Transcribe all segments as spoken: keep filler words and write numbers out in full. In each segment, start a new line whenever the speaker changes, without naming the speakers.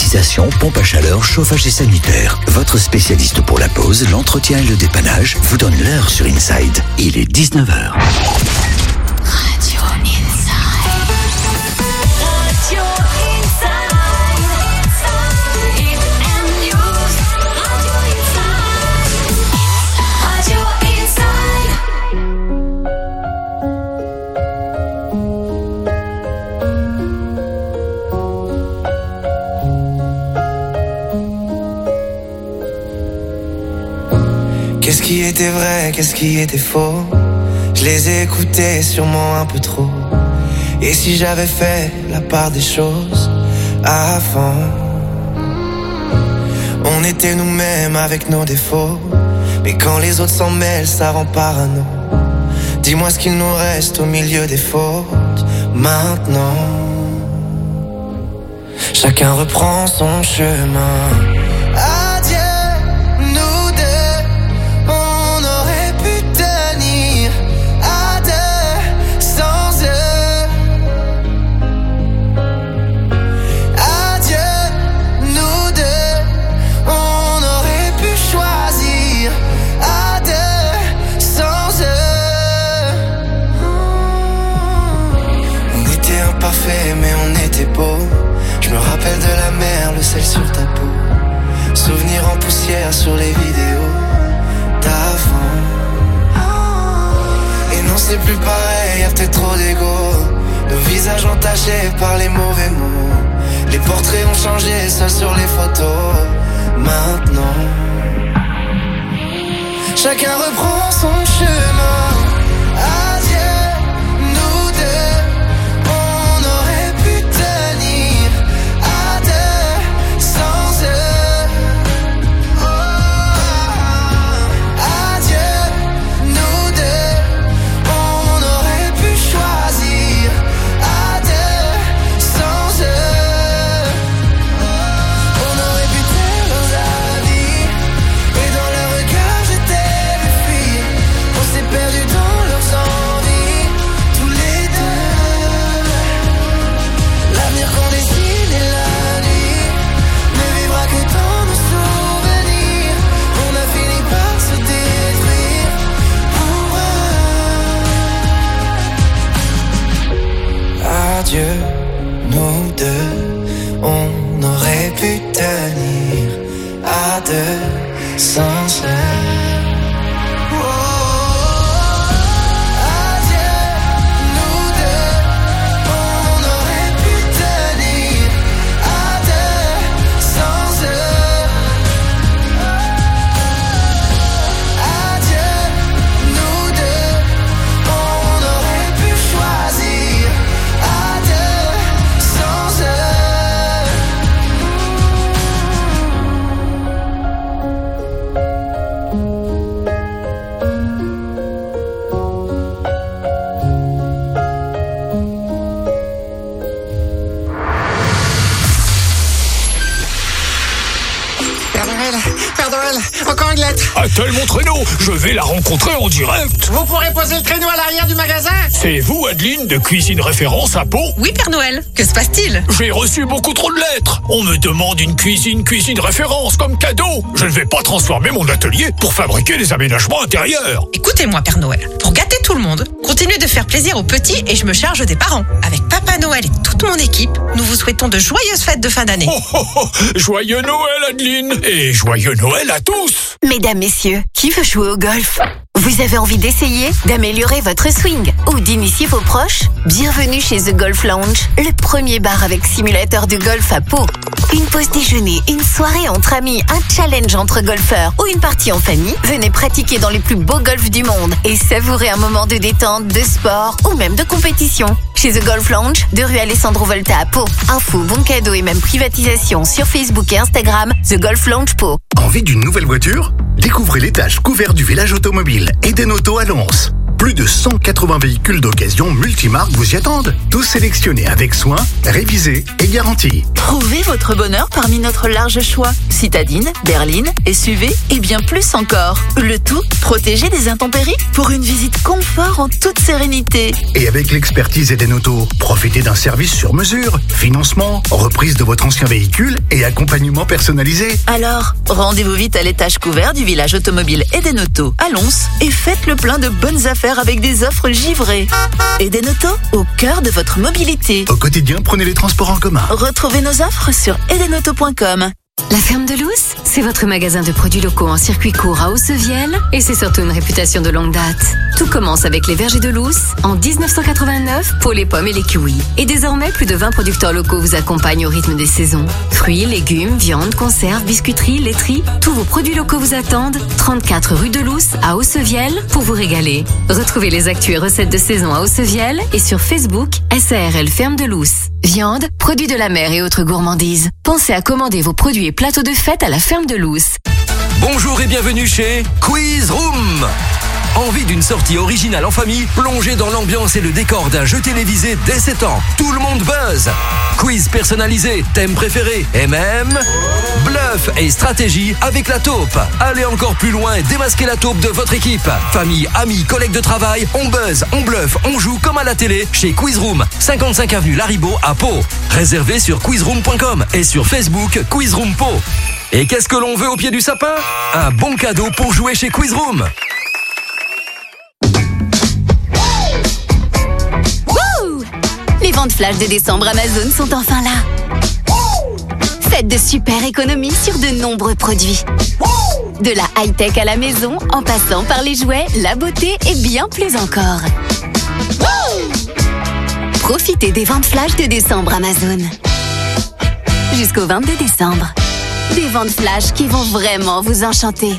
climatisation, pompe à chaleur, chauffage et sanitaire. Votre spécialiste pour la pose, l'entretien et le dépannage vous donne l'heure sur Inside. Il est dix-neuf heures.
Radio Inside. Radio Inside. Hit and News. Radio Inside. Radio Inside.
Qu'est-ce qui était vrai, qu'est-ce qui était faux? Je les ai écoutés sûrement un peu trop. Et si j'avais fait la part des choses avant? On était nous-mêmes avec nos défauts, mais quand les autres s'en mêlent, ça rend parano. Dis-moi ce qu'il nous reste au milieu des fautes maintenant. Chacun reprend son chemin. Mais on était beau. Je me rappelle de la mer, le sel sur ta peau. Souvenirs en poussière sur les vidéos d'avant. Et non, c'est plus pareil, y'a peut-être trop d'ego. Nos visages entachés par les mauvais mots. Les portraits ont changé, seuls sur les photos. Maintenant, chacun reprend son chemin. Dieu, nous deux, on aurait pu tenir à deux sans se.
Encore une lettre.
A-t-elle mon traîneau? Je vais la rencontrer en direct.
Vous pourrez poser le traîneau à l'arrière du magasin?
C'est vous, Adeline, de Cuisine Référence à Pau?
Oui, Père Noël. Que se passe-t-il?
J'ai reçu beaucoup trop de lettres. On me demande une cuisine Cuisine Référence comme cadeau. Je ne vais pas transformer mon atelier pour fabriquer des aménagements intérieurs.
Écoutez-moi, Père Noël. Pour gâter tout le monde, continuez de faire plaisir aux petits et je me charge des parents. Avec Papa Noël et toute mon équipe, nous vous souhaitons de joyeuses fêtes de fin d'année.
Oh, oh, oh. Joyeux Noël, Adeline. Et joyeux Noël à tous.
Mesdames, messieurs, qui veut jouer au golf? Vous avez envie d'essayer, d'améliorer votre swing ou d'initier vos proches? Bienvenue chez The Golf Lounge, le premier bar avec simulateur de golf à Pau. Une pause déjeuner, une soirée entre amis, un challenge entre golfeurs ou une partie en famille, venez pratiquer dans les plus beaux golfs du monde et savourer un moment de détente, de sport ou même de compétition. Chez The Golf Lounge, de rue Alessandro Volta à Pau. Info, bons cadeaux et même privatisation sur Facebook et Instagram, The Golf Lounge Pau.
Envie d'une nouvelle voiture? Découvrez l'étage couvert du village automobile Eden Auto à Lons. Plus de de cent quatre-vingts véhicules d'occasion multimarques vous y attendent. Tous sélectionnés avec soin, révisés et garantis.
Trouvez votre bonheur parmi notre large choix. Citadine, berline, S U V et bien plus encore. Le tout protégé des intempéries pour une visite confort en toute sérénité.
Et avec l'expertise Eden Auto, profitez d'un service sur mesure, financement, reprise de votre ancien véhicule et accompagnement personnalisé.
Alors, rendez-vous vite à l'étage couvert du village automobile Eden Auto à Lons et faites le plein de bonnes affaires avec des offres givrées. Eden Auto, au cœur de votre mobilité.
Au quotidien, prenez les transports en commun.
Retrouvez nos offres sur edenauto point com.
La Ferme de Luz, c'est votre magasin de produits locaux en circuit court à Hauts-Seviel et c'est surtout une réputation de longue date. Tout commence avec les vergers de Luz en dix-neuf cent quatre-vingt-neuf pour les pommes et les kiwis. Et désormais, plus de vingt producteurs locaux vous accompagnent au rythme des saisons. Fruits, légumes, viande, conserves, biscuiteries, laiteries, tous vos produits locaux vous attendent. trente-quatre rue de Luz à Hauts-Seviel pour vous régaler. Retrouvez les actus et recettes de saison à Hauts-Seviel et sur Facebook S A R L Ferme de Luz. Viande, produits de la mer et autres gourmandises. Pensez à commander vos produits et plateaux de fête à la Ferme de Luz.
Bonjour et bienvenue chez Quiz Room. Envie d'une sortie originale en famille, plongée dans l'ambiance et le décor d'un jeu télévisé dès sept ans. Tout le monde buzz. Quiz personnalisé, thème préféré et même bluff et stratégie avec la taupe. Allez encore plus loin et démasquez la taupe de votre équipe. Famille, amis, collègues de travail, on buzz, on bluffe, on joue comme à la télé chez Quiz Room, cinquante-cinq avenue Laribout à Pau. Réservé sur quizroom point com et sur Facebook Quiz Room Pau. Et qu'est-ce que l'on veut au pied du sapin? Un bon cadeau pour jouer chez Quiz Room.
Les ventes flash de décembre Amazon sont enfin là. Faites de super économies sur de nombreux produits. De la high-tech à la maison, en passant par les jouets, la beauté et bien plus encore. Profitez des ventes flash de décembre Amazon. Jusqu'au vingt-deux décembre. Des ventes flash qui vont vraiment vous enchanter.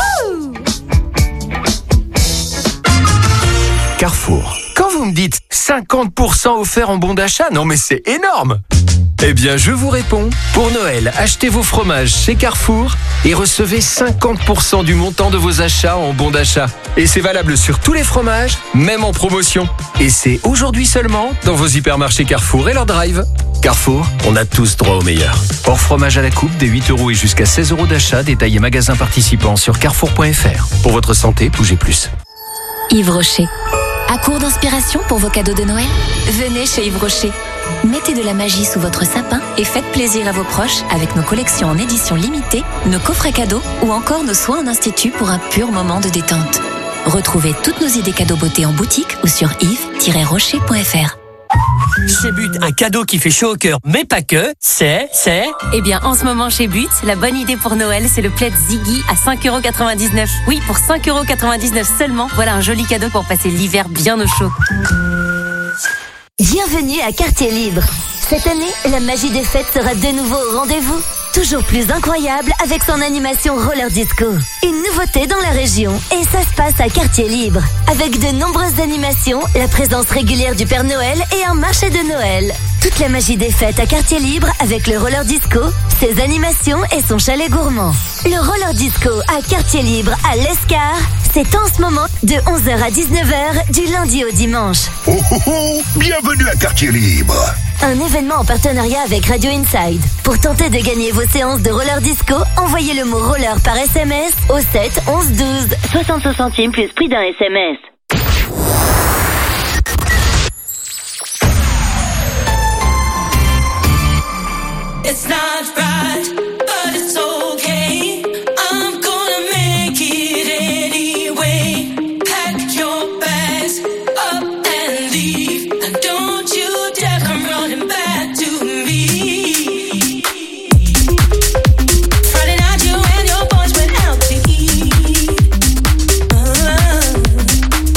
Carrefour. Quand vous me dites cinquante pour cent offert en bon d'achat, non mais c'est énorme! Eh bien, je vous réponds. Pour Noël, achetez vos fromages chez Carrefour et recevez cinquante pour cent du montant de vos achats en bon d'achat. Et c'est valable sur tous les fromages, même en promotion. Et c'est aujourd'hui seulement dans vos hypermarchés Carrefour et leur drive. Carrefour, on a tous droit au meilleur. Hors fromage à la coupe, des huit euros et jusqu'à seize euros d'achat, détaillé magasin participant sur carrefour point f r. Pour votre santé, bougez plus.
Yves Rocher. À court d'inspiration pour vos cadeaux de Noël? Venez chez Yves Rocher. Mettez de la magie sous votre sapin et faites plaisir à vos proches avec nos collections en édition limitée, nos coffrets cadeaux ou encore nos soins en institut pour un pur moment de détente. Retrouvez toutes nos idées cadeaux beauté en boutique ou sur yves tiret rocher point f r.
Chez But, un cadeau qui fait chaud au cœur, mais pas que, c'est, c'est...
Eh bien, en ce moment chez But, la bonne idée pour Noël, c'est le plaid Ziggy à cinq euros quatre-vingt-dix-neuf. Oui, pour cinq euros quatre-vingt-dix-neuf seulement, voilà un joli cadeau pour passer l'hiver bien au chaud.
Bienvenue à Quartier Libre. Cette année, la magie des fêtes sera de nouveau au rendez-vous. Toujours plus incroyable avec son animation Roller Disco. Une nouveauté dans la région et ça se passe à Quartier Libre. Avec de nombreuses animations, la présence régulière du Père Noël et un marché de Noël. Toute la magie des fêtes à Quartier Libre avec le Roller Disco, ses animations et son chalet gourmand. Le Roller Disco à Quartier Libre à l'Escar, c'est en ce moment de onze heures à dix-neuf heures du lundi au dimanche.
Oh oh oh, bienvenue à Quartier Libre.
Un événement en partenariat avec Radio Inside. Pour tenter de gagner vos séances de roller disco, envoyez le mot roller par S M S au sept onze douze. soixante centimes plus prix d'un S M S.
It's not right, but it's okay. I'm gonna make it anyway. Pack your bags up and leave, and don't you dare come running back to me. Friday night you and your boys went out to eat. Uh,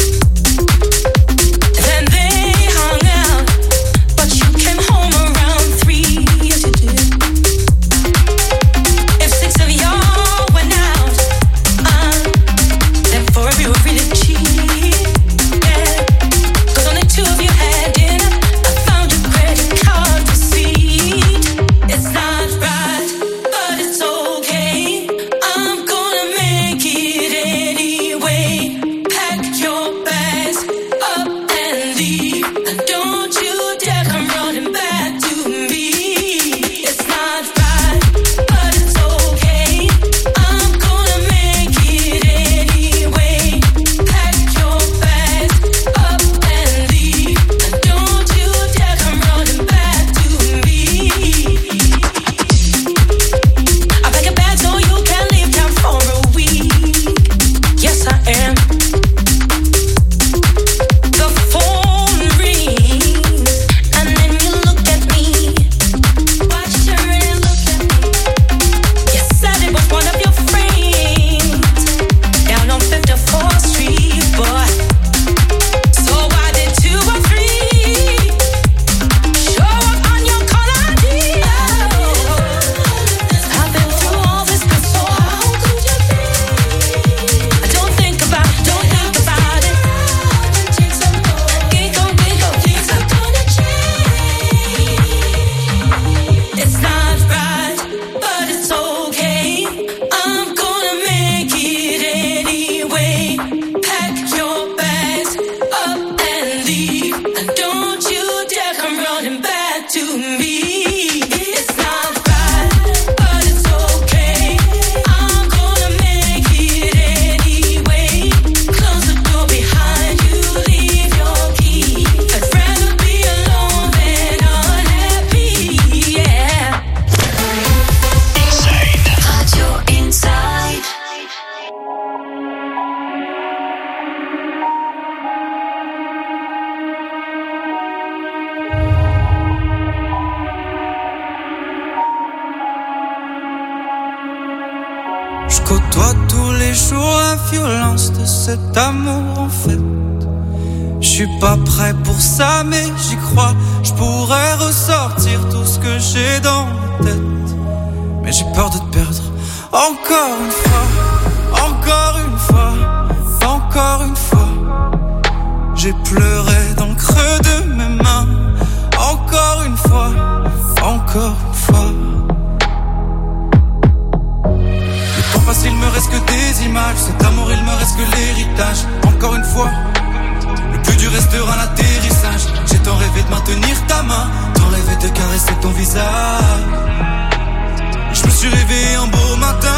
jours la violence de cet amour en fait. Je suis pas prêt pour ça mais j'y crois. Je pourrais ressortir tout ce que j'ai dans la tête. Mais j'ai peur de te perdre. Encore une fois, encore une fois, encore une fois. J'ai pleuré dans le creux de mes mains. Encore une fois, encore une fois. Le temps passé il me reste que des images. Cet amour il me reste que l'héritage. Encore une fois, le plus dur restera l'atterrissage. J'ai tant rêvé de maintenir ta main, tant rêvé de caresser ton visage. Je me suis réveillé un beau matin,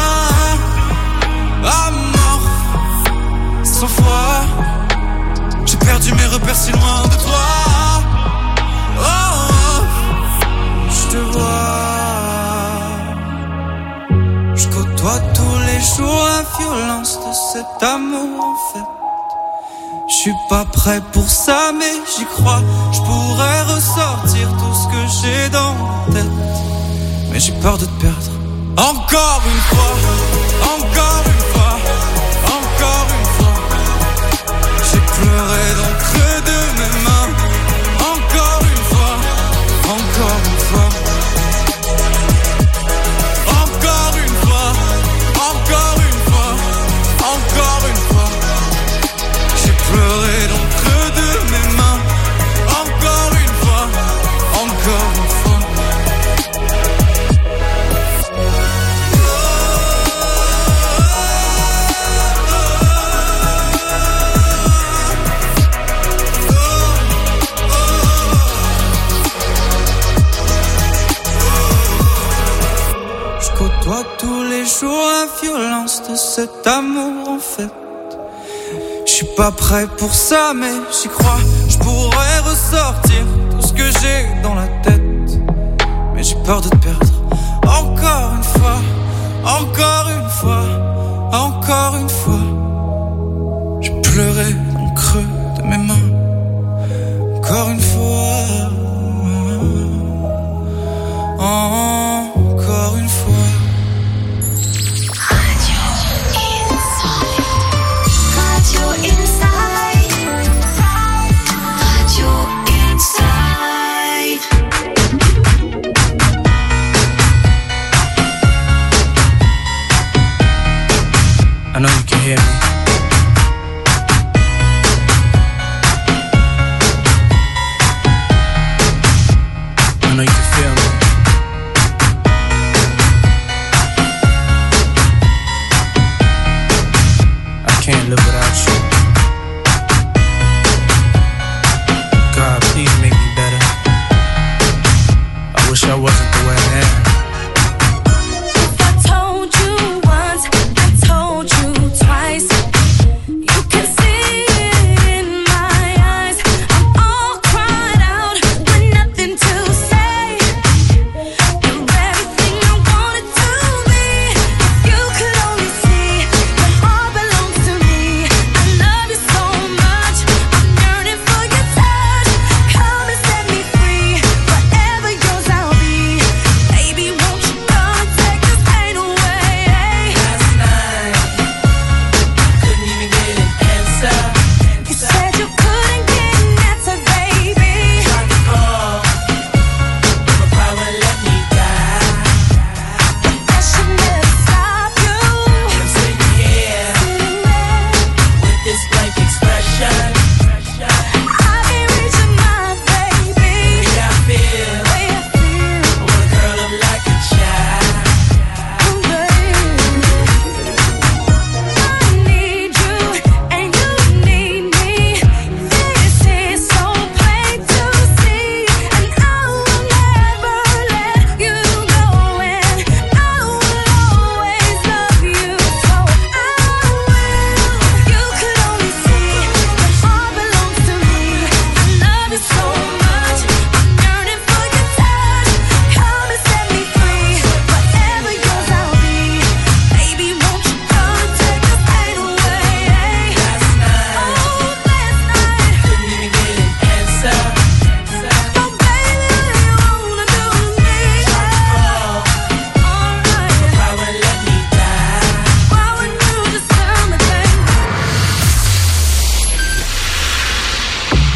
à mort, sans foi. J'ai perdu mes repères si loin de toi. Oh, oh, je te vois. Je côtoie tous les jours la violence de cet amour en fait. Je suis pas prêt pour ça mais j'y crois. Je pourrais ressortir tout ce que j'ai dans la tête. Mais j'ai peur de te perdre. Encore une fois, encore une fois, encore une fois. J'ai pleuré dans le creux de mes mains. Encore une fois, encore une fois. Encore une fois, encore une fois, encore une fois. J'ai pleuré dans le creux de mes mains. Encore une fois, encore une fois. Toi tous les jours la violence de cet amour en fait. Je suis pas prêt pour ça mais j'y crois. Je pourrais ressortir tout ce que j'ai dans la tête. Mais j'ai peur de te perdre. Encore une fois, encore une fois, encore une fois. J'ai pleuré dans le creux de mes mains. Encore une fois, encore une fois. I know you can hear me.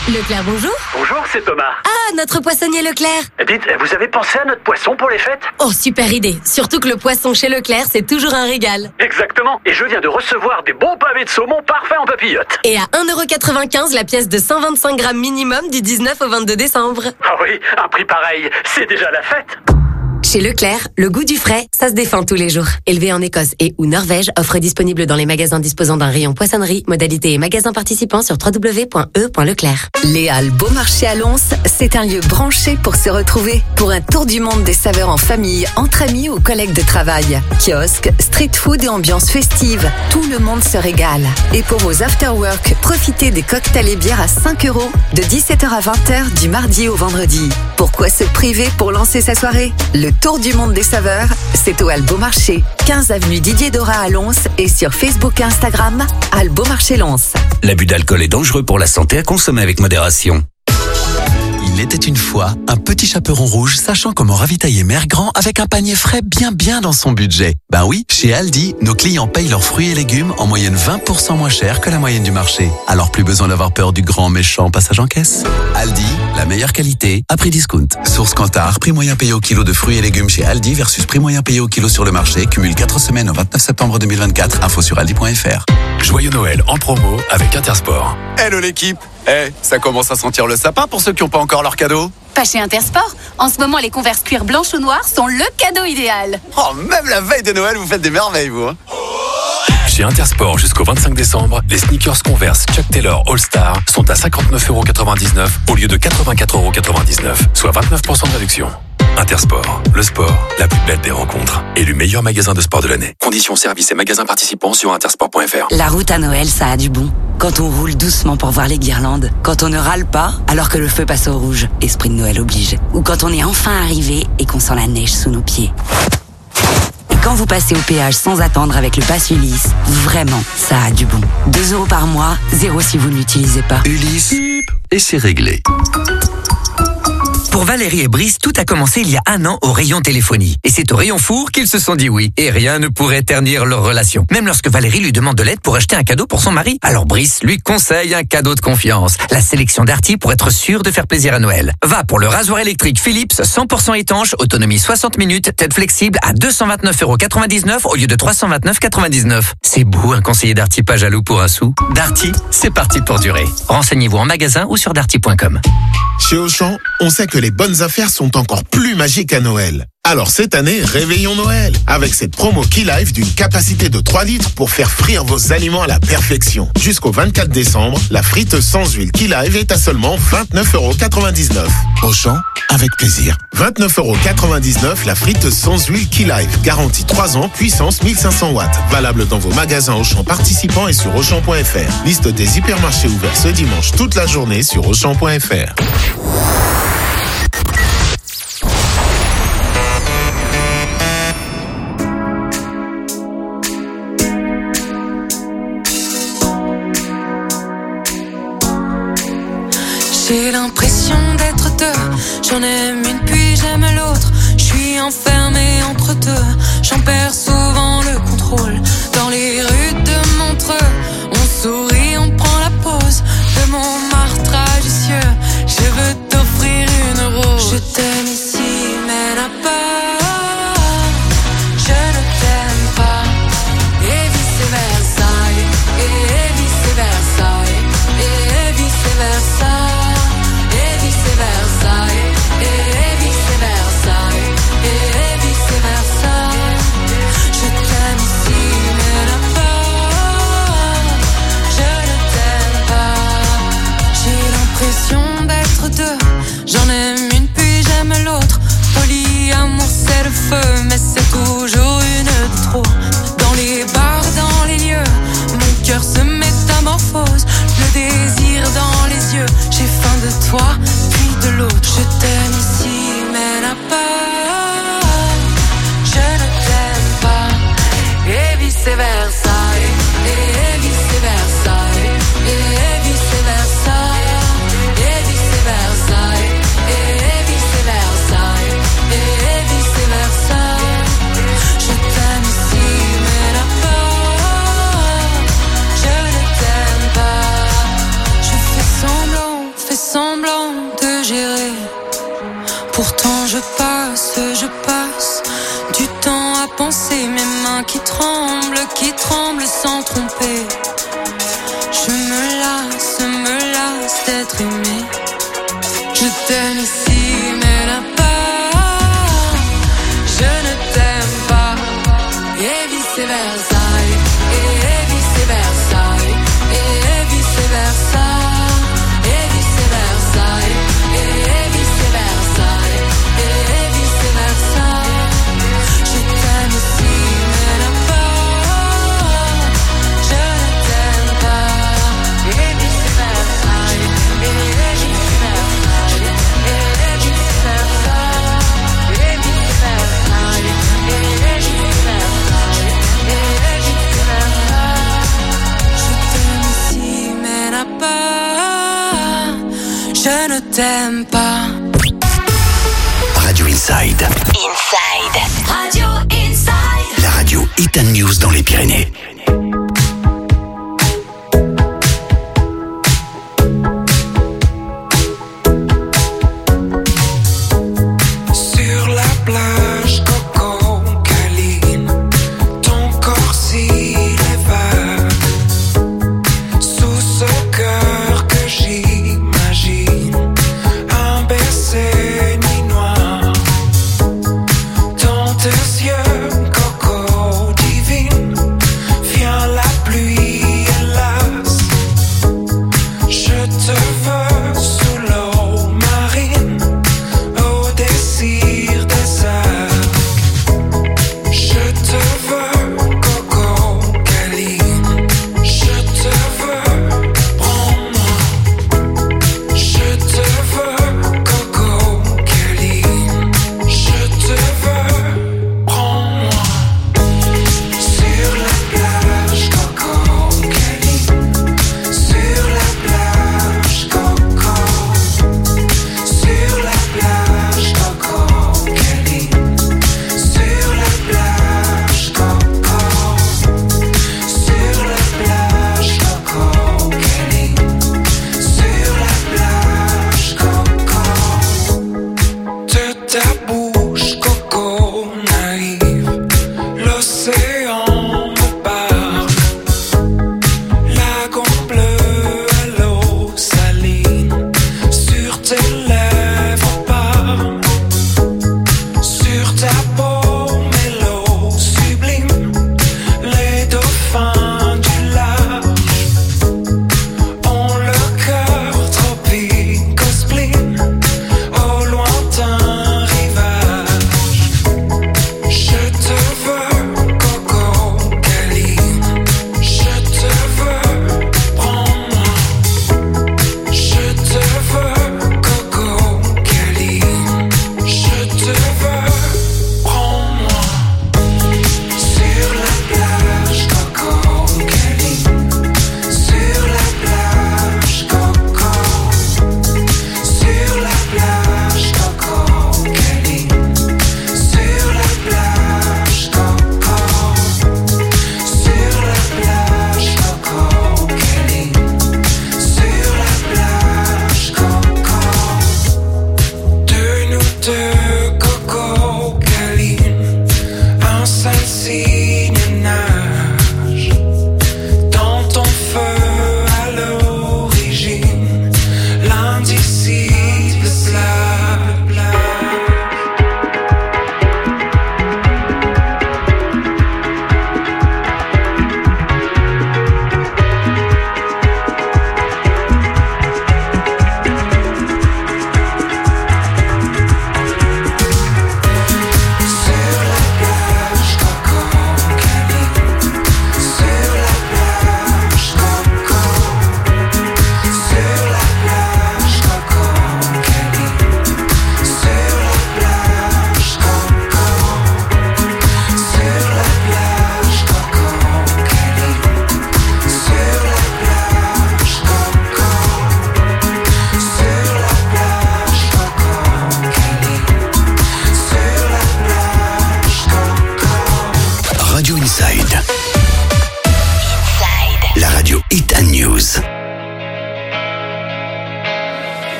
Leclerc, bonjour.
Bonjour, c'est Thomas.
Ah, notre poissonnier Leclerc.
Dites, vous avez pensé à notre poisson pour les fêtes?
Oh, super idée. Surtout que le poisson chez Leclerc, c'est toujours un régal.
Exactement. Et je viens de recevoir des bons pavés de saumon parfaits en papillote.
Et à un euro quatre-vingt-quinze la pièce de cent vingt-cinq grammes minimum du dix-neuf au vingt-deux décembre.
Ah oui, un prix pareil, c'est déjà la fête.
Chez Leclerc, le goût du frais, ça se défend tous les jours. Élevé en Écosse et ou Norvège, offre disponible dans les magasins disposant d'un rayon poissonnerie, modalité et magasins participants sur w w w point e point leclerc.
Les Halles Beaumarchais à Lons, c'est un lieu branché pour se retrouver pour un tour du monde des saveurs en famille, entre amis ou collègues de travail. Kiosques, street food et ambiance festive, tout le monde se régale. Et pour vos after-work, profitez des cocktails et bières à cinq euros de dix-sept heures à vingt heures du mardi au vendredi. Pourquoi se priver pour lancer sa soirée? Le Tour du monde des saveurs, c'est au Halles Beaumarchais, quinze avenue Didier Dora à Lons et sur Facebook et Instagram, Halles Beaumarchais Lons.
L'abus d'alcool est dangereux pour la santé, à consommer avec modération. Il était une fois un petit chaperon rouge sachant comment ravitailler Mère Grand avec un panier frais bien bien dans son budget. Ben oui, chez Aldi, nos clients payent leurs fruits et légumes en moyenne vingt pour cent moins cher que la moyenne du marché. Alors plus besoin d'avoir peur du grand méchant passage en caisse. Aldi, la meilleure qualité à prix discount. Source Kantar, prix moyen payé au kilo de fruits et légumes chez Aldi versus prix moyen payé au kilo sur le marché. Cumule quatre semaines au vingt-neuf septembre deux mille vingt-quatre. Info sur aldi point f r.
Joyeux Noël en promo avec Intersport.
Hello l'équipe. Eh, hey, ça commence à sentir le sapin pour ceux qui n'ont pas encore leur cadeau.
Pas chez Intersport. En ce moment, les Converse cuir blanches ou noires sont le cadeau idéal.
Oh, même la veille de Noël, vous faites des merveilles, vous. Hein.
Chez Intersport, jusqu'au vingt-cinq décembre, les sneakers Converse Chuck Taylor All Star sont à cinquante-neuf euros quatre-vingt-dix-neuf au lieu de quatre-vingt-quatre euros quatre-vingt-dix-neuf, soit vingt-neuf pour cent de réduction. Intersport, le sport, la plus belle des rencontres. Élu meilleur magasin de sport de l'année. Conditions, services et magasins participants sur intersport point f r.
La route à Noël, ça a du bon. Quand on roule doucement pour voir les guirlandes. Quand on ne râle pas alors que le feu passe au rouge. Esprit de Noël oblige. Ou quand on est enfin arrivé et qu'on sent la neige sous nos pieds. Et quand vous passez au péage sans attendre avec le pass Ulysse, vraiment, ça a du bon. deux euros par mois, zéro si vous ne l'utilisez pas.
Ulysse, et c'est réglé.
Pour Valérie et Brice, tout a commencé il y a un an au rayon téléphonie. Et c'est au rayon four qu'ils se sont dit oui. Et rien ne pourrait ternir leur relation. Même lorsque Valérie lui demande de l'aide pour acheter un cadeau pour son mari. Alors Brice lui conseille un cadeau de confiance. La sélection Darty pour être sûr de faire plaisir à Noël. Va pour le rasoir électrique Philips cent pour cent étanche, autonomie soixante minutes, tête flexible à deux cent vingt-neuf euros quatre-vingt-dix-neuf au lieu de trois cent vingt-neuf euros quatre-vingt-dix-neuf. C'est beau un conseiller Darty pas jaloux pour un sou. Darty, c'est parti pour durer. Renseignez-vous en magasin ou sur darty point com.
Chez Auchan, on sait que les bonnes affaires sont encore plus magiques à Noël. Alors cette année, réveillons Noël avec cette promo Key Life d'une capacité de trois litres pour faire frire vos aliments à la perfection. Jusqu'au vingt-quatre décembre, la frite sans huile Key Life est à seulement vingt-neuf euros quatre-vingt-dix-neuf. Auchan, avec plaisir. vingt-neuf euros quatre-vingt-dix-neuf la frite sans huile Key Life. Garantie trois ans, puissance mille cinq cents watts. Valable dans vos magasins Auchan participants et sur auchan point f r. Liste des hypermarchés ouverts ce dimanche toute la journée sur auchan point f r.
J'ai l'impression d'être deux, j'en aime une puis j'aime l'autre. Je suis enfermé entre deux, j'en perds souvent le contrôle. Dans les rues de Montreux, on sourit, on prend la pause de mon martrage vicieux. Je veux t'offrir une rose. Je t'aime ici mais là-bas, je ne t'aime pas. Et vice versa, et vice versa, et vice versa. D'être deux, j'en aime une puis j'aime l'autre. Polyamour c'est le feu, mais c'est toujours une de trop. Dans les bars, dans les lieux, mon cœur se métamorphose. Le désir dans les yeux, j'ai faim de toi, puis de l'autre. Je t'aime ici, mais là-bas, je ne t'aime pas. Et vice versa, et, et vice versa, et, et vice versa. Je
Pourtant je passe, je passe du temps à penser, mes mains qui tremblent, qui tremblent sans tromper. Je me lasse, me lasse d'être aimée. Je t'aime ici, mais là-bas, je ne t'aime pas. Et vice-versa, et vice-versa, et vice-versa, et vice-versa, et vice-versa, et vice-versa. Je t'aime ici, mais là-bas, je ne t'aime pas. Et vice-versa, et vice-versa, et vice-versa, et vice-versa, et vice-versa. Je ne t'aime pas.
Radio Inside.
Inside. Radio Inside.
La radio Hit and News dans les Pyrénées.
Sur la plage, Coco câline, ton corps s'élève sous ce cœur que j'imagine, un baiser nuit noire, dans tes yeux, Coco divine, vient la pluie hélas, je te veux sous l'eau marine, au désir des arcs, je te veux, Coco câline, je te veux, prends-moi, je te veux, Coco câline, je te veux, prends-moi, sur la plage, Coco câline, sur la plage, Coco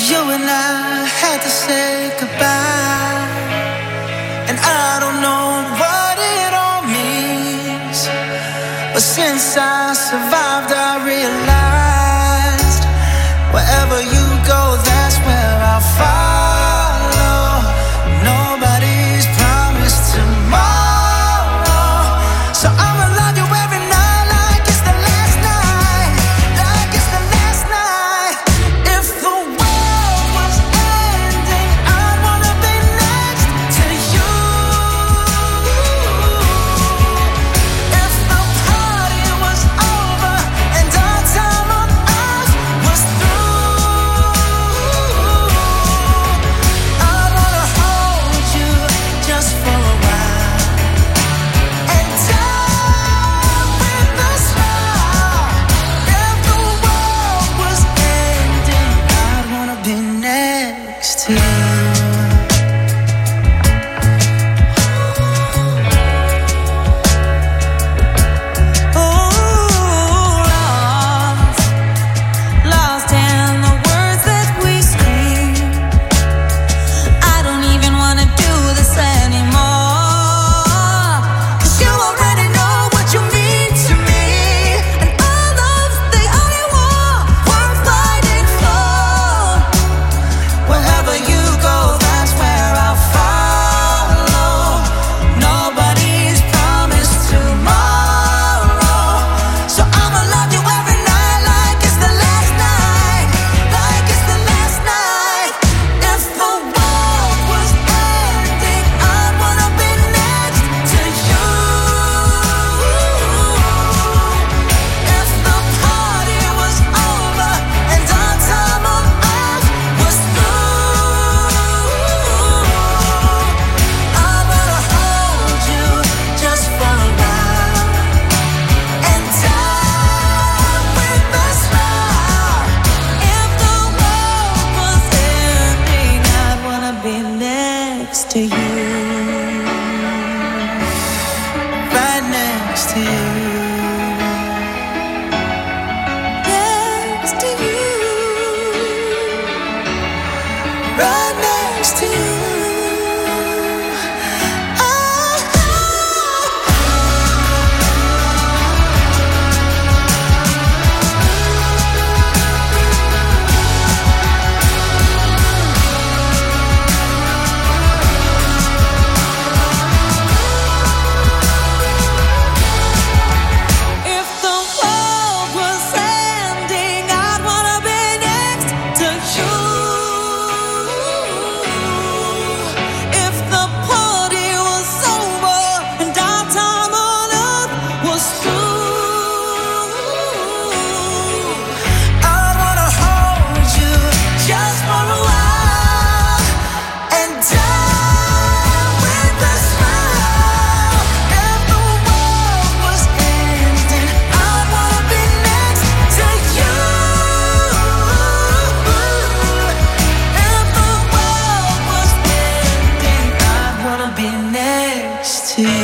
You and I had to say goodbye, and I don't know what it all means, but since I survived I realized wherever you go, that's where I'll follow. Nobody's promised tomorrow, so I'ma love you every night like it's the last night, like it's the last night. If the world was ending, I'd wanna be next to you. If the party was over and our time on earth was through, I'd wanna hold you just for a while and die with a smile. If the world was ending, I'd wanna be next to you. Lost in the words that we scream. I don't even wanna do this anymore, 'cause you already know what you mean to me, and our love's the only war worth fighting for. Wherever you go, that's where I'll follow. Nobody's promised tomorrow, so I'ma love you every night like it's the last night, like it's the last night. If the world was ending, I'd wanna be next to you. If the party was over and our time on earth was through, I wanna hold you just for a while and die with a smile. If the world was ending, I'd wanna be next to you, right next to you, next to you, right next to you. If the world was ending, I'd wanna be next to you. If the party was over and our time on earth was through, I'd wanna hold you just for a while and die with a smile. If the world was ending, I'd wanna be next to you. If the world was ending, I'd wanna be next to you.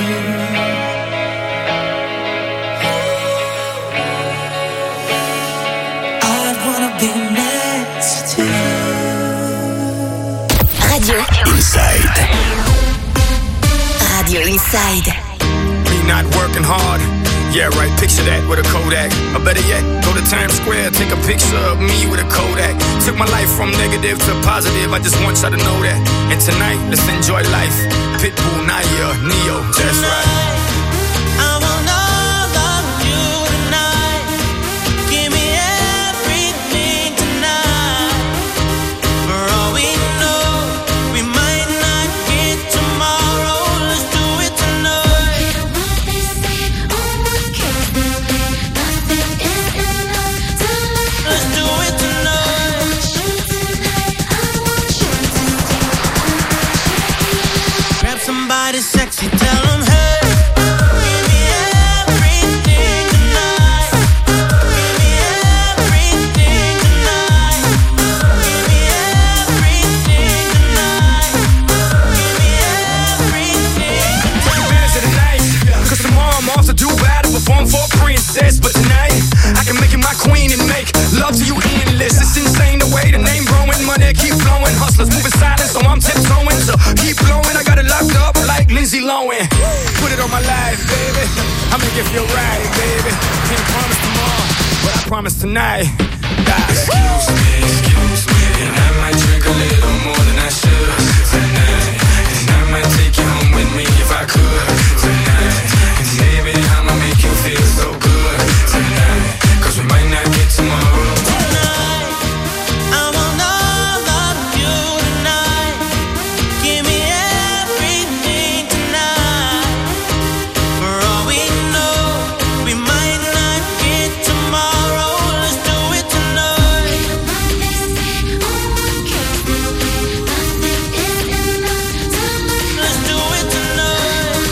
I'd wanna be next to you.
Radio
Inside.
Radio Inside.
Me not working hard. Yeah, right, picture that with a Kodak. Or better yet, go to Times Square, take a picture of me with a Kodak. Took my life from negative to positive, I just want y'all to know that. And tonight, let's enjoy life. Pitbull, Naya, Neo, that's right.
I want all of you tonight. Give me everything tonight. For all we know, we might not get tomorrow. Let's do it tonight. Let's do it tonight. Grab somebody sexy, tell them hey. Give me everything tonight. Give me everything tonight. Give me everything tonight. Give me everything.
Take advantage of the night, 'cause tomorrow I'm off to do battle, perform for a princess. But tonight, I can make you my queen and make love to you endless. It's insane the way the name growing promise tonight. Excuse me, excuse me, and I might drink a little more than I should tonight. And I might take you home with me if I could tonight. And maybe I'ma make you feel so good tonight. Cause we might not get tomorrow.
Tonight, I want all of you tonight. Give me everything tonight. For all we know, we might not get tomorrow. Let's do it tonight. Let's do it tonight.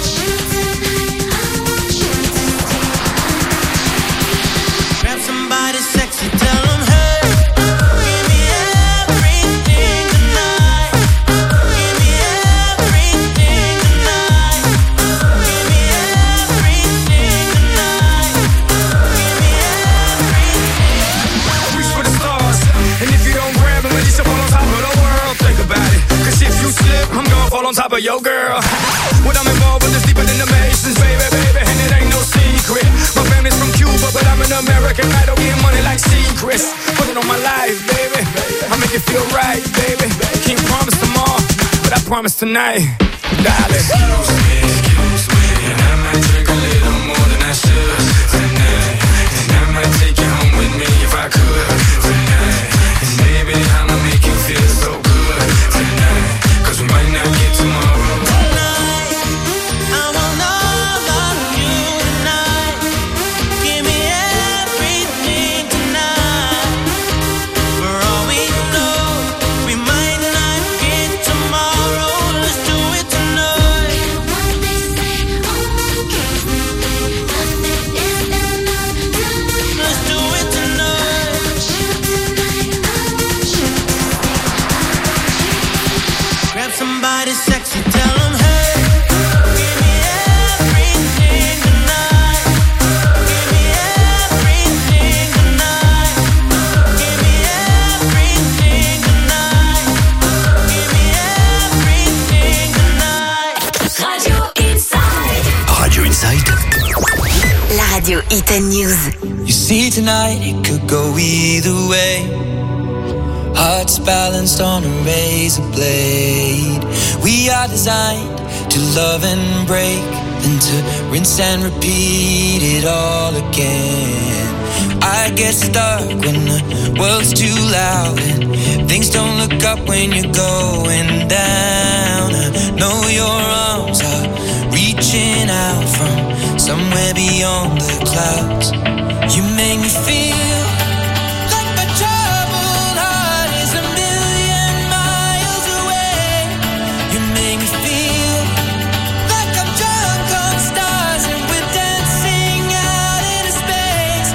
Grab somebody sexy, tell them hey. Give me everything tonight. Give me everything tonight. Give me everything tonight. Give me everything.
Reach for the stars, and if you don't grab them, at least you'll fall on top of the world. Think about it, cause if you slip, I'm gonna fall on top of your girl. When I'm involved with this deeper than the Masons, baby, baby, and it ain't no secret. My family's from Cuba, but I'm an American idol, getting money like secrets. Put it on my life, baby, I make it feel right, baby. Can't promise tomorrow, but I promise tonight, darling. Excuse me, excuse me, and I might drink a little more than I should tonight. And I might take you home with me if I could tonight. And maybe I'ma make you feel so good tonight. Cause we might not get tomorrow.
I want all of you tonight. Give me everything tonight. For all we know, we might not get tomorrow. Let's do it tonight. Let's do it tonight. Grab somebody sexy, tell them hey. Give me everything tonight. Give me everything tonight. Give me everything tonight. Give me everything tonight.
Radio Inside.
Radio Inside.
La radio Hit News.
You see tonight it could go either way. Hearts balanced on a razor blade. We are designed to love and break, then to rinse and repeat it all again. I get stuck when the world's too loud and things don't look up when you're going down. I know your arms are reaching out from somewhere beyond the clouds. You make me feel like my troubled heart is a million miles away. You make me feel like I'm drunk on stars and we're dancing out into space,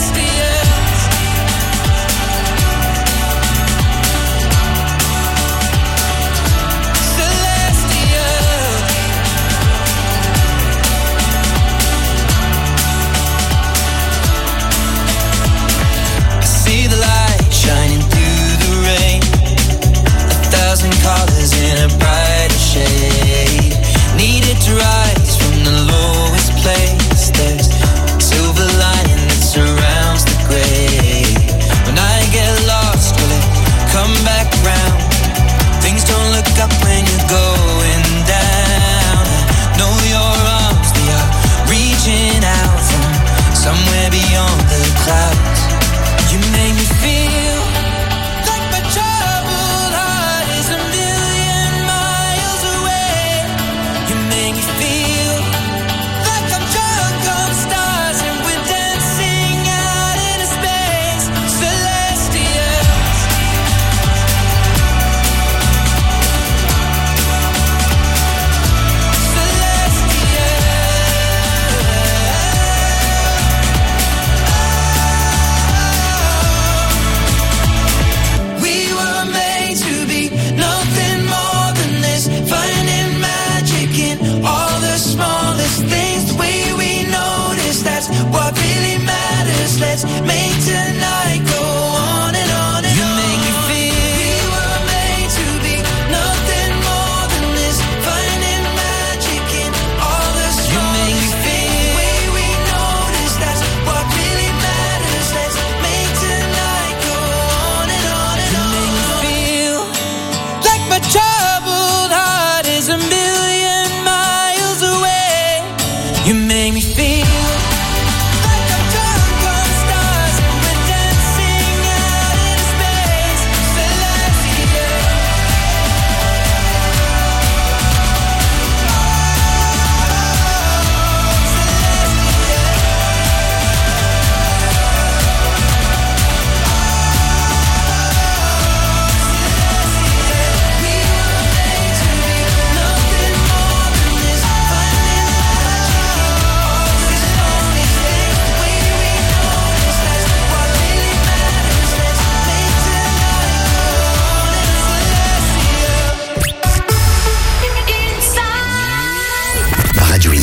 celestials.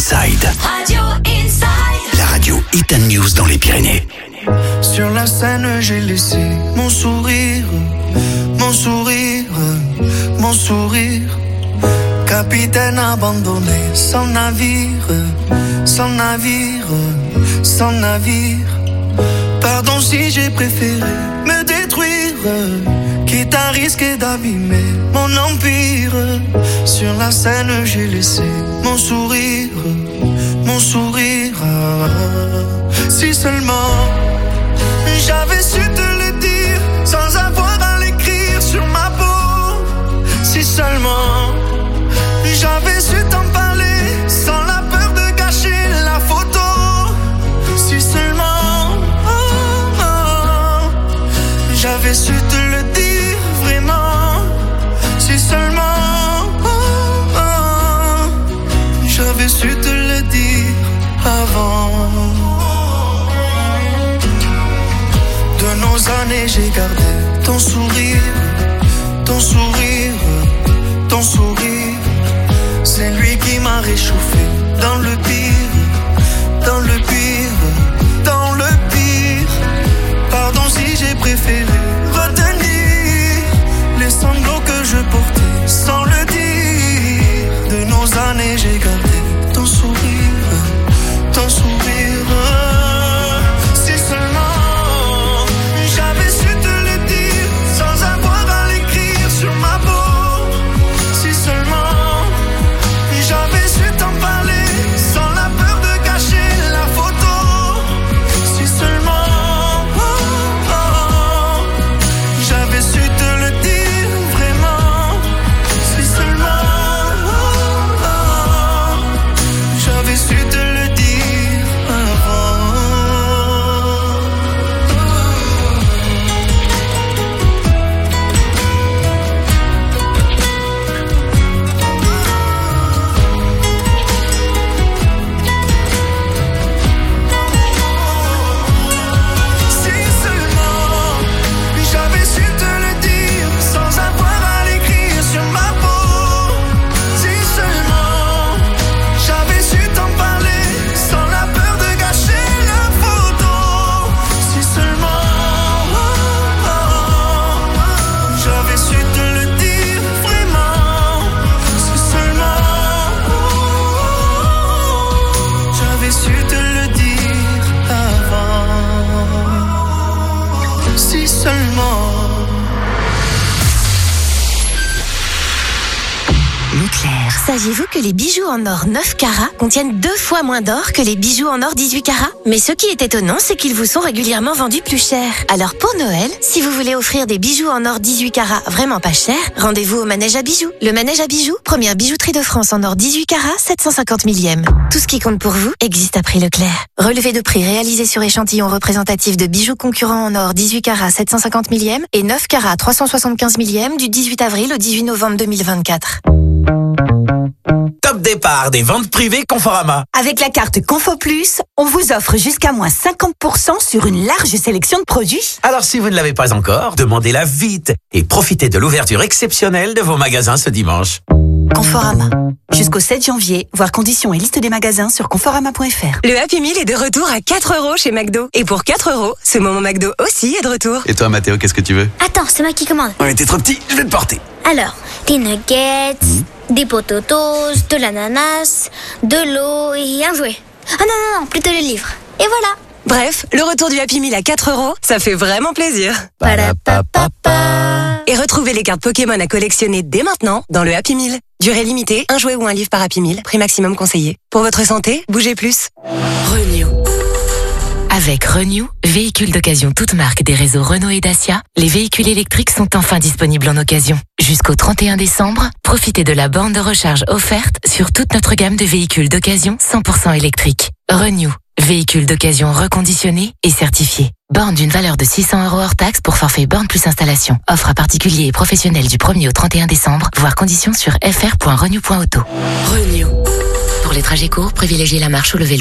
Inside.
Radio Inside.
La radio Hit and News dans les Pyrénées.
Sur la scène, j'ai laissé mon sourire, mon sourire, mon sourire. Capitaine abandonné, sans navire, sans navire, sans navire. Pardon si j'ai préféré me détruire, quitte à risquer d'abîmer mon empire. Sur la scène, j'ai laissé mon sourire, mon sourire. Si seulement j'avais su te le dire sans avoir à l'écrire sur ma peau. Si seulement j'avais su t'en parler sans la peur de gâcher la photo. Si seulement oh, oh, j'avais su te le dire vraiment. Si seulement oh, oh, j'avais su te le dire avant. De nos années j'ai gardé ton sourire, ton sourire, ton sourire. C'est lui qui m'a réchauffé dans le pire, dans le pire, dans le pire. Pardon si j'ai préféré retenir les sanglots que je portais sans le dire. De nos années j'ai gardé ton sourire, ton sourire. Si seulement j'avais su te le dire sans avoir à l'écrire sur ma peau. Si seulement j'avais su t'en parler sans la peur de gâcher la photo. Si seulement oh, oh, j'avais su te le dire vraiment. Si seulement oh, oh, j'avais su te le dire avant. Si seulement j'avais su te le dire sans avoir à l'écrire sur ma peau. Si seulement j'avais su t'en parler sans la peur de gâcher la photo. Si seulement oh, oh, j'avais su te le dire vraiment. Si seulement oh, j'avais su te le dire avant. Si seulement.
Leclerc. Saviez-vous que les bijoux en or neuf carats contiennent deux fois moins d'or que les bijoux en or dix-huit carats? Mais ce qui est étonnant, c'est qu'ils vous sont régulièrement vendus plus cher. Alors pour Noël, si vous voulez offrir des bijoux en or dix-huit carats vraiment pas cher, rendez-vous au Manège à bijoux. Le Manège à bijoux, première bijouterie de France en or dix-huit carats, sept cent cinquante millième. Tout ce qui compte pour vous existe à prix Leclerc. Relevé de prix réalisé sur échantillon représentatif de bijoux concurrents en or dix-huit carats, sept cent cinquante millième et neuf carats, trois cent soixante-quinze millième du dix-huit avril au dix-huit novembre deux mille vingt-quatre.
Top départ des ventes privées Conforama.
Avec la carte Confo Plus, on vous offre jusqu'à moins cinquante pour cent sur une large sélection de produits.
Alors si vous ne l'avez pas encore, demandez-la vite et profitez de l'ouverture exceptionnelle de vos magasins ce dimanche.
Conforama. Jusqu'au sept janvier, voir conditions et liste des magasins sur conforama point f r.
Le Happy Meal est de retour à quatre euros chez McDo. Et pour quatre euros, ce moment McDo aussi est de retour.
Et toi Mathéo, qu'est-ce que tu veux?
Attends, c'est moi qui commande.
Ouais, t'es trop petit, je vais te porter.
Alors, des nuggets, mmh. des potatoes, de l'ananas, de l'eau et un jouet. Ah non, non, non, plutôt le livre. Et voilà.
Bref, le retour du Happy Meal à quatre euros, ça fait vraiment plaisir.
Parapapapa.
Et retrouvez les cartes Pokémon à collectionner dès maintenant dans le Happy Meal. Durée limitée, un jouet ou un livre par Happy Meal, prix maximum conseillé. Pour votre santé, bougez plus.
Renew. Avec Renew, véhicules d'occasion toute marque des réseaux Renault et Dacia, les véhicules électriques sont enfin disponibles en occasion. Jusqu'au trente et un décembre, profitez de la borne de recharge offerte sur toute notre gamme de véhicules d'occasion cent pour cent électriques. Renew, véhicules d'occasion reconditionnés et certifiés. Borne d'une valeur de six cents euros hors taxe pour forfait borne plus installation. Offre à particuliers et professionnels du premier au trente et un décembre, voire conditions sur f r point renew point auto. Renew. Pour les trajets courts, privilégiez la marche ou le vélo.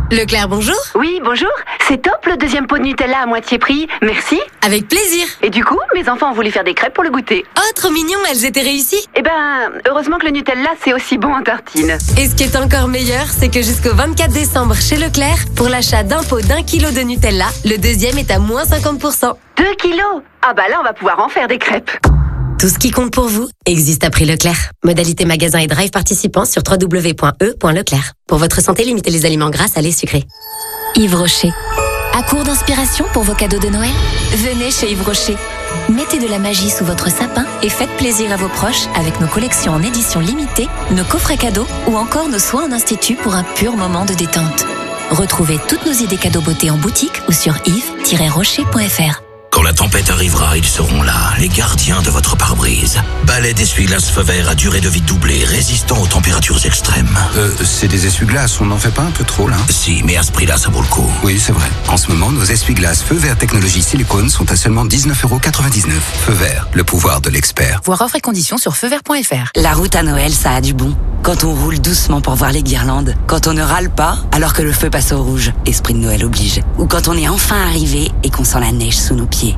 Leclerc, bonjour.
Oui, bonjour. C'est top le deuxième pot de Nutella à moitié prix. Merci.
Avec plaisir.
Et du coup, mes enfants ont voulu faire des crêpes pour le goûter.
Oh, trop mignon, elles étaient réussies.
Eh ben, heureusement que le Nutella, c'est aussi bon en tartine.
Et ce qui est encore meilleur, c'est que jusqu'au vingt-quatre décembre chez Leclerc, pour l'achat d'un pot d'un kilo de Nutella, le deuxième est à moins cinquante pour cent.
Deux kilos. Ah bah là, on va pouvoir en faire des crêpes.
Tout ce qui compte pour vous existe à prix Leclerc. Modalité magasin et drive participants sur w w w point e point leclerc. Pour votre santé, limitez les aliments gras, salés, sucrés.
Yves Rocher. À court d'inspiration pour vos cadeaux de Noël? Venez chez Yves Rocher. Mettez de la magie sous votre sapin et faites plaisir à vos proches avec nos collections en édition limitée, nos coffrets cadeaux ou encore nos soins en institut pour un pur moment de détente. Retrouvez toutes nos idées cadeaux beauté en boutique ou sur yves tiret rocher point f r.
Quand la tempête arrivera, ils seront là, les gardiens de votre pare-brise. Balai d'essuie-glace feu vert à durée de vie doublée, résistant aux températures extrêmes.
Euh, c'est des essuie-glaces, on n'en fait pas un peu trop là?
Si, mais à ce prix-là, ça vaut le coup.
Oui, c'est vrai. En ce moment, nos essuie-glaces feu vert technologie silicone sont à seulement dix-neuf euros quatre-vingt-dix-neuf. Feu vert, le pouvoir de l'expert.
Voir offre et conditions sur feu vert point f r.
La route à Noël, ça a du bon. Quand on roule doucement pour voir les guirlandes, quand on ne râle pas alors que le feu passe au rouge, esprit de Noël oblige, ou quand on est enfin arrivé et qu'on sent la neige sous nos pieds.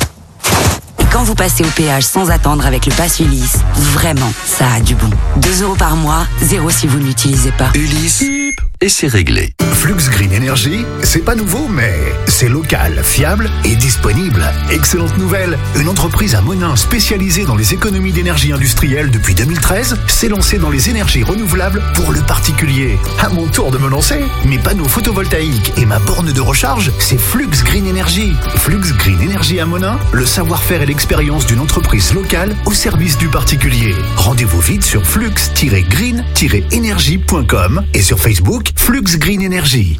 Et quand vous passez au péage sans attendre avec le pass Ulysse, vraiment, ça a du bon. deux euros par mois, zéro si vous ne l'utilisez pas.
Ulysse, et c'est réglé.
Flux Green Energy, c'est pas nouveau, mais c'est local, fiable et disponible. Excellente nouvelle, une entreprise à Monin spécialisée dans les économies d'énergie industrielle depuis deux mille treize s'est lancée dans les énergies renouvelables pour le particulier. À mon tour de me lancer, mes panneaux photovoltaïques et ma borne de recharge, c'est Flux Green Energy. Flux Green Energy à Monin, le savoir-faire et l'expérience d'une entreprise locale au service du particulier. Rendez-vous vite sur flux tiret green tiret énergie point com et sur Facebook, Flux Green Energy.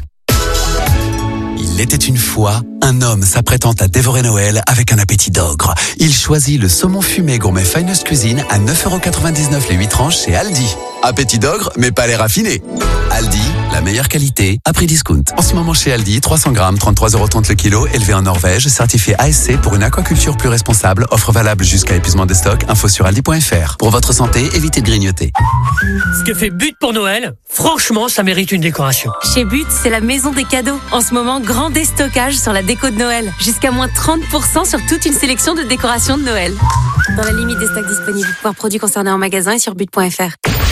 Il était une fois un homme s'apprêtant à dévorer Noël avec un appétit d'ogre. Il choisit le saumon fumé gourmet Finest Cuisine à neuf euros quatre-vingt-dix-neuf les huit tranches chez Aldi. Appétit d'ogre, mais pas les raffinés. Aldi, la meilleure qualité à prix discount. En ce moment chez Aldi, trois cents grammes, trente-trois euros trente le kilo, élevé en Norvège, certifié A S C pour une aquaculture plus responsable. Offre valable jusqu'à épuisement des stocks. Info sur aldi point f r. Pour votre santé, évitez de grignoter.
Ce que fait But pour Noël, franchement, ça mérite une décoration.
Chez But, c'est la maison des cadeaux. En ce moment, grand déstockage sur la déco de Noël. Jusqu'à moins trente pour cent sur toute une sélection de décorations de Noël. Dans la limite des stocks disponibles. Voir produits concernés en magasin et sur but point f r.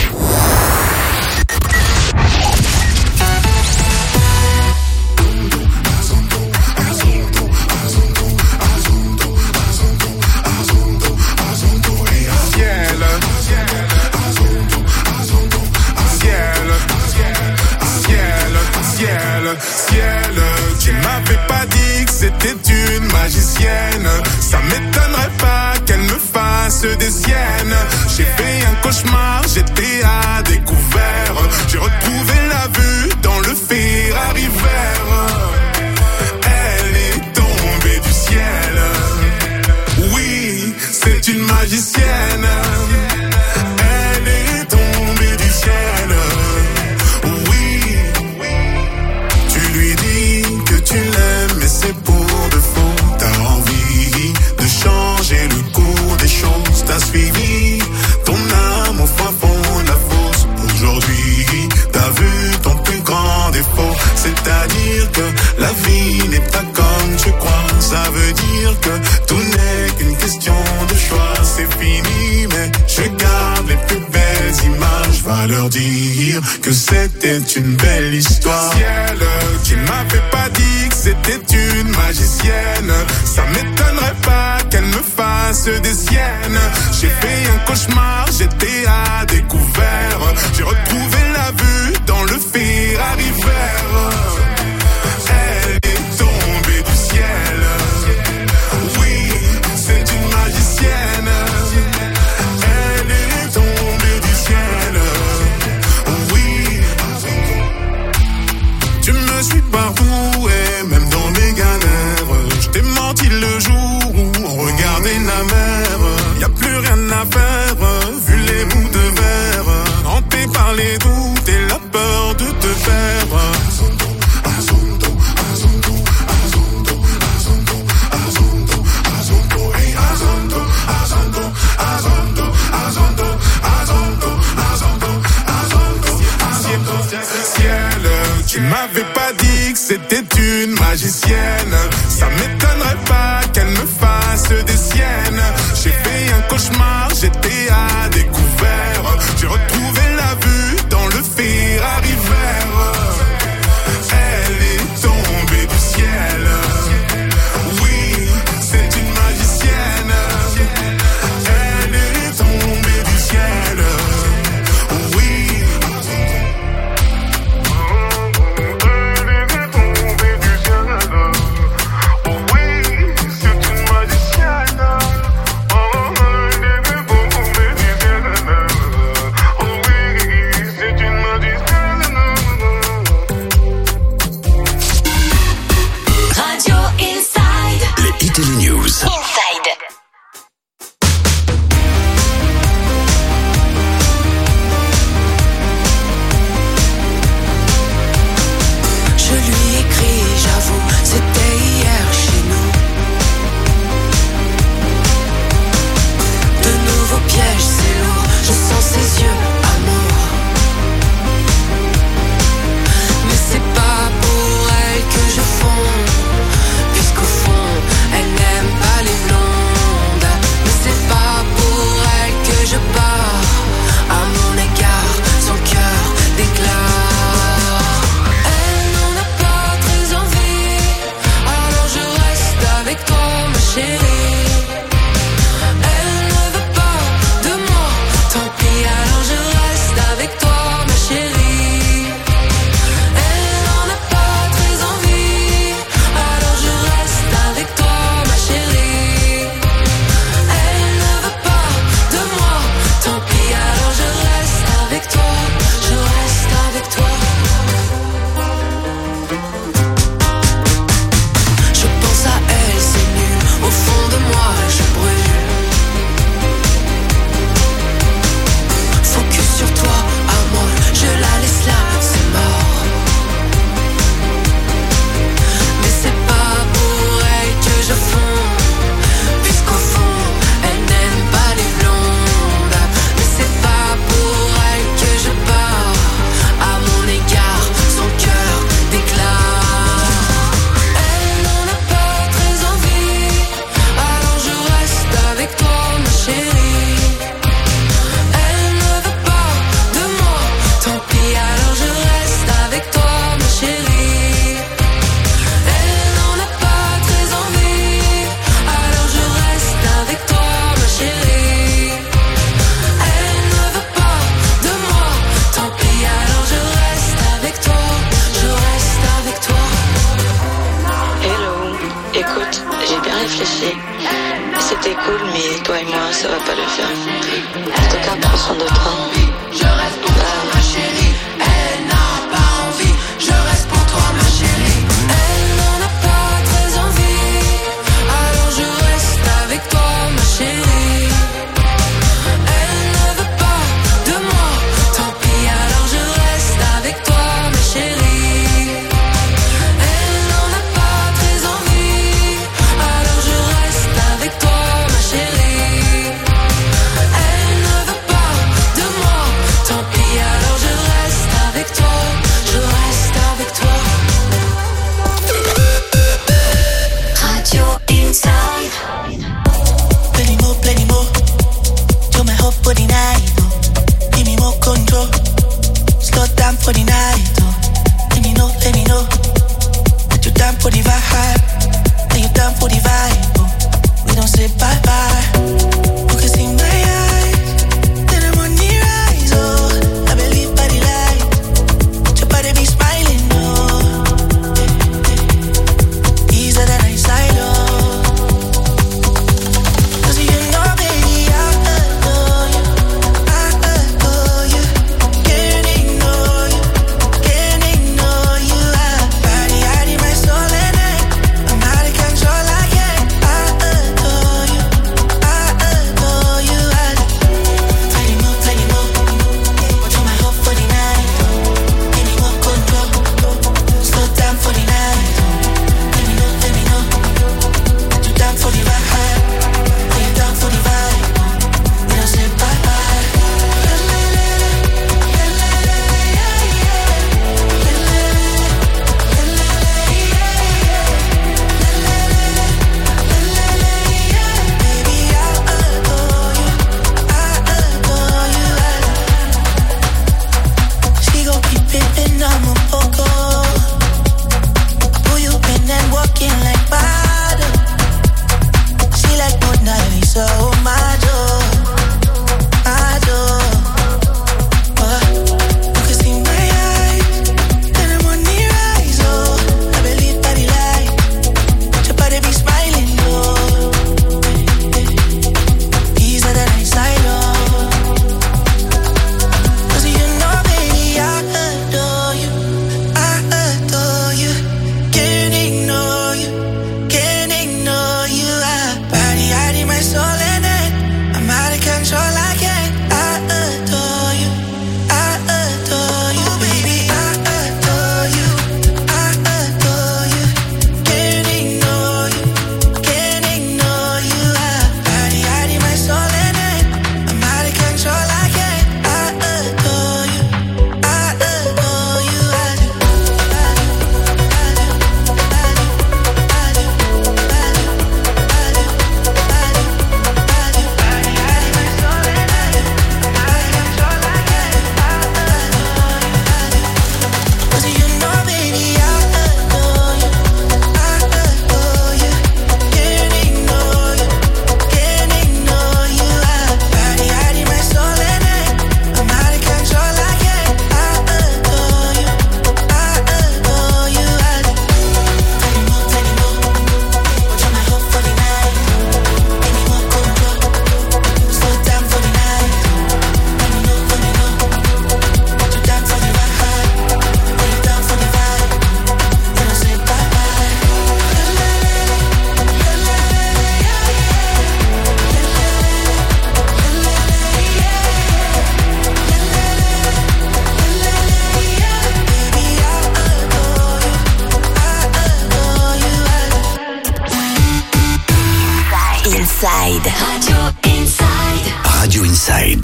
Ciel, tu m'avais pas dit que c'était une magicienne. Ça m'étonnerait pas qu'elle me fasse des siennes. J'ai fait un cauchemar, j'étais à découvert. J'ai retrouvé la vue dans le Ferrari vert. Elle est tombée du ciel. Oui, c'est une magicienne. Elle est tombée du ciel. Tu l'aimes mais c'est pour de faux. T'as envie de changer le cours des choses. T'as suivi ton âme au fin fond de la fosse. Aujourd'hui t'as vu ton plus grand défaut. C'est-à-dire que la vie n'est pas comme tu crois. Ça veut dire que tout n'est qu'une question de choix. C'est fini mais je garde les plus belles images. Va leur dire que c'était une belle histoire. Ciel, tu m'avais pas dit que c'était une magicienne. Ça m'étonnerait pas qu'elle me fasse des siennes. J'ai fait un cauchemar, j'étais à découvert. J'ai retrouvé la vue dans le Ferrari vert. Elle est tombée du ciel. Oui, c'est une magicienne. Elle est tombée du ciel. Oui, tu me suis partout et même dans mes galères. Je t'ai menti le jour où on regardait la mer. Y a plus rien à faire, vu m'avait pas dit que c'était une magicienne. Ça m'étonnerait pas qu'elle me fasse des siennes. J'ai fait un cauchemar, j'étais à découvert. J'ai retrouvé la vue dans le Ferrari vert. Elle est tombée du ciel. Oui, c'est une magicienne. Elle est tombée du ciel. Oui.
Télénews.
Inside.
Je lui écris, j'avoue, c'était hier chez nous. De nouveaux pièges, c'est lourd, je sens ses yeux, amour. Mais c'est pas pour elle que je fonds, puisqu'au fond elle n'aime pas les blondes. Mais c'est pas pour elle que je pars. À mon égard, son cœur déclare. Elle n'en a pas très envie, alors je reste avec toi, ma chérie. Elle ne veut pas de moi, tant pis, alors je reste avec toi, ma chérie. Elle n'en a pas très envie, alors je reste avec toi, ma chérie. Elle ne veut pas de moi, tant pis, alors je reste avec toi, je reste avec toi. Je pense à elle, c'est nul, au fond de moi je brûle. Focus sur toi, amour, je la laisse là, c'est mort. Mais c'est pas pour elle que je fonds, puisqu'au fond elle n'aime pas les blondes. Mais c'est pas pour elle que je pars. À mon égard, son cœur déclare. Elle n'en a pas très envie, alors je reste avec toi, ma chérie. Elle ne veut pas de moi, tant pis, alors je reste avec toi, ma chérie. Elle n'en a pas très envie, alors je reste avec toi, ma chérie. Elle ne veut pas de moi, tant pis, alors je reste avec toi, je reste avec toi.
Hello, écoute, j'ai bien réfléchi. C'était cool, mais toi et moi, ça va pas le faire. En tout cas, prends soin de toi.
Je reste pour toi, ma chérie. Elle n'a pas envie, je reste pour toi, ma chérie. Elle n'en a pas très envie, alors je reste avec toi, ma chérie. Elle ne veut pas de moi, tant pis, alors je reste avec toi, ma chérie. Elle n'en a pas très envie, alors je reste avec toi, ma chérie. Elle ne veut pas de moi, tant pis, alors je reste avec toi, je reste avec toi.
Radio Inside. Plenty more, plenty more. You're my hope for the night. Oh. Give me more control. Slow down for the night. Oh. Let me know, let me know. That you down for the vibe. That you down for the vibe. Oh. We don't say bye bye. You can see my eyes. Then I'm on the rise. Oh, I believe by the light. Your body be smiling. Oh, easier than I silo. Cause you know, baby, I adore you. I adore you. Can't ignore you. Can't ignore you. I body, I need my soul and I. I'm out of control, I can't. I adore you.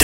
Speed.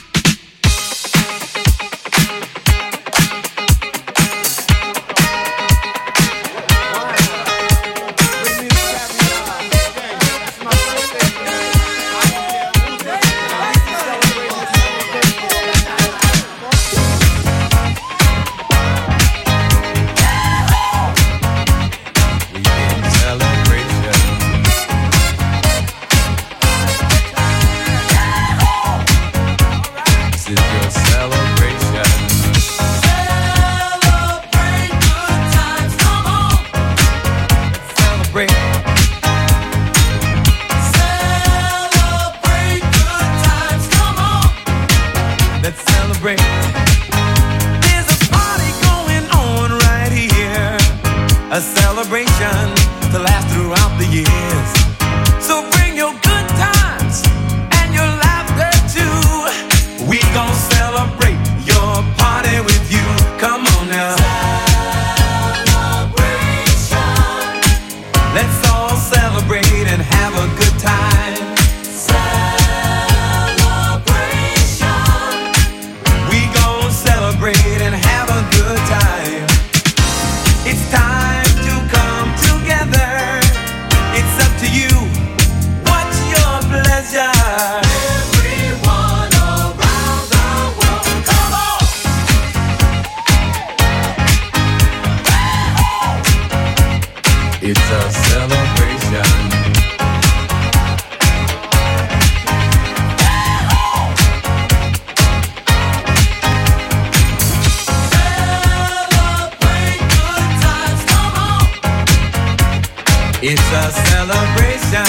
A celebration to last throughout the years. So bring your good times and your laughter too. We gon' celebrate your party with you. Come on now. Celebration. Let's all celebrate and have a good time. Celebration. We gon' celebrate and have a good time. It's time. It's up to you. What's your pleasure? Everyone around the world, come on! It's a celebration. Celebrate good times, come on! It's a celebration.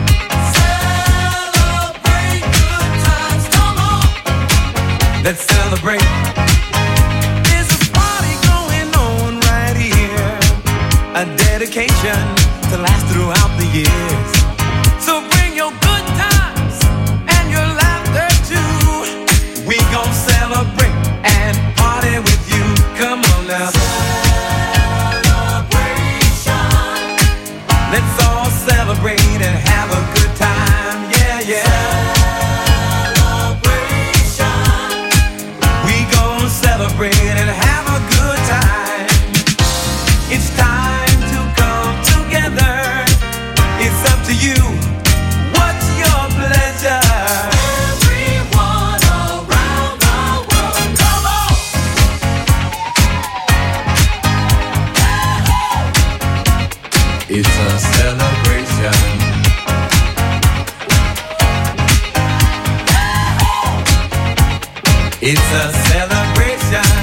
Celebrate good times, come on. Let's celebrate. There's a party going on right here. A dedication to last throughout the years. So bring your good times and your laughter too. We gon' celebrate and party with you. Come on now. Let's all celebrate and have a good time, yeah, yeah. Celebration. We gon' celebrate and have a good time. It's time to come together. It's up to you. What's your pleasure? Everyone around the world, come on! It's a celebration. It's a celebration.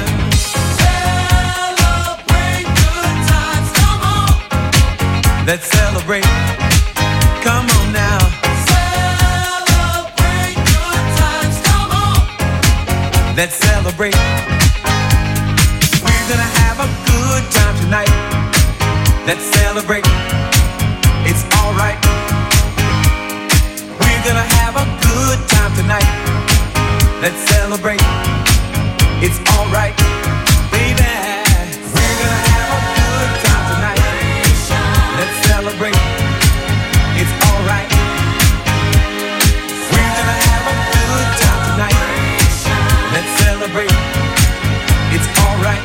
Celebrate good times, come on. Let's celebrate. Come on now. Celebrate good times, come on. Let's celebrate. We're gonna have a good time tonight. Let's celebrate. It's alright. We're gonna have a good time tonight. Let's celebrate. It's alright, baby. We're gonna have a good time tonight. Let's celebrate. It's alright. We're gonna have a good time tonight. Let's celebrate. It's alright.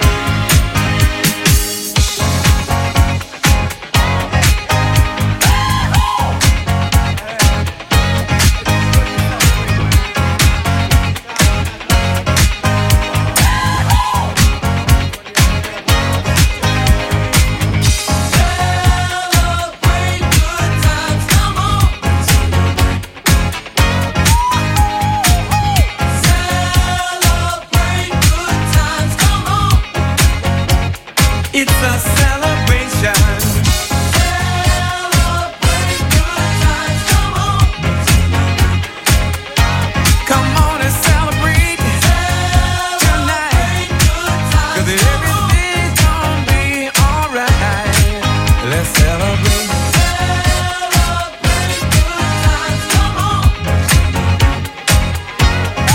It's a